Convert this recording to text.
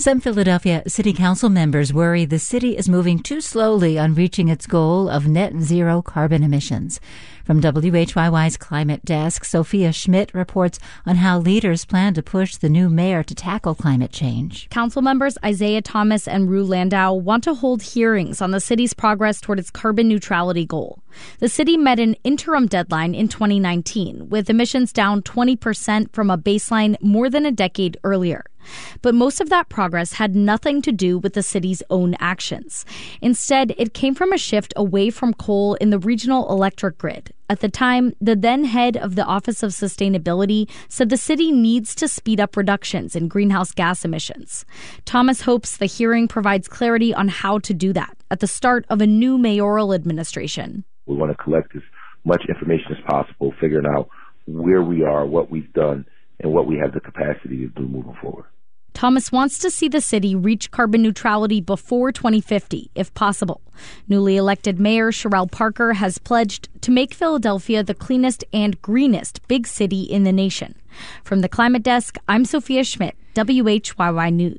Some Philadelphia City Council members worry the city is moving too slowly on reaching its goal of net zero carbon emissions. From WHYY's Climate Desk, Sophia Schmidt reports on how leaders plan to push the new mayor to tackle climate change. Council members Isaiah Thomas and Rue Landau want to hold hearings on the city's progress toward its carbon neutrality goal. The city met an interim deadline in 2019, with emissions down 20% from a baseline more than a decade earlier. But most of that progress had nothing to do with the city's own actions. Instead, it came from a shift away from coal in the regional electric grid. At the time, the then head of the Office of Sustainability said the city needs to speed up reductions in greenhouse gas emissions. Thomas hopes the hearing provides clarity on how to do that at the start of a new mayoral administration. We want to collect as much information as possible, figuring out where we are, what we've done, and what we have the capacity to do moving forward. Thomas wants to see the city reach carbon neutrality before 2050, if possible. Newly elected Mayor Cherelle Parker has pledged to make Philadelphia the cleanest and greenest big city in the nation. From the Climate Desk, I'm Sophia Schmidt, WHYY News.